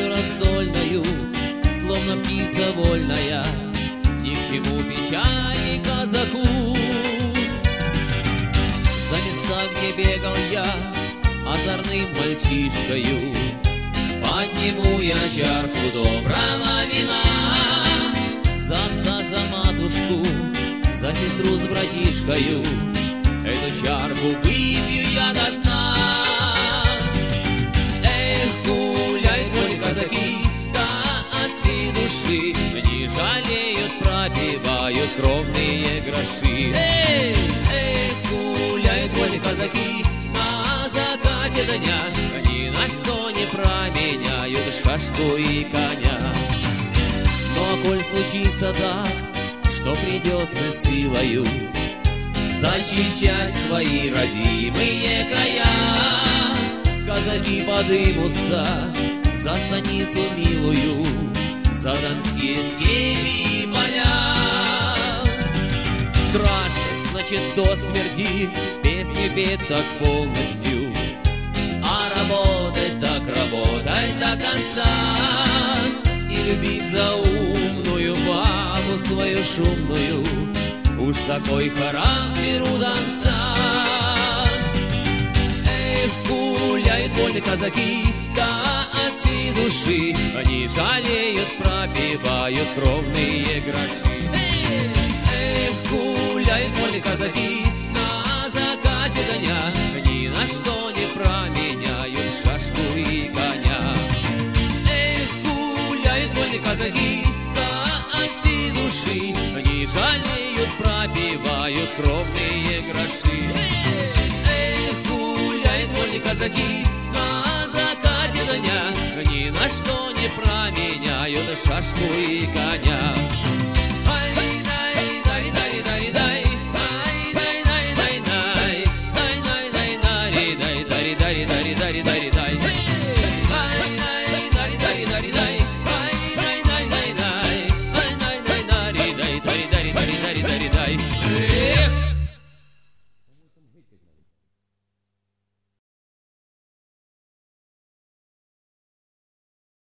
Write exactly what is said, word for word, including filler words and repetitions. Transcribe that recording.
песню раздольную, словно птица вольная, ни к чему печали казаку. За места, где бегал я озорным мальчишкою, подниму я чарку доброго вина. За отца, за матушку, за сестру с братишкою, эту чарку выпью я до дна. Эх, гуляют вольные казаки, да от всей души не жалеют, пропивают кровные гроши. Эх, эх, гуляют вольные казаки, на закате дня ни на что не променяют шашку и коня. Ну а коль случится так, что придется силою защищать свои родимые края, казаки подымутся за станицу милую, за донские степи и поля. Драться, значит, до смерти, песни петь так полностью, а работать так работать до конца. И любить заумную бабу свою шумную, уж такой характер у донца. Эх, гуляют вольные казаки, да от всей души они жалеют, пропивают кровные гроши. Эх, эх, гуляют вольные казаки, на закате дня ни на что не променяют шашку и коня. Эх, гуляют вольные казаки, да от всей души они жалеют, пропивают кровные гроши. Эх, гуляют вольные казаки, на закате дня ни на что не променяют шашку и коня.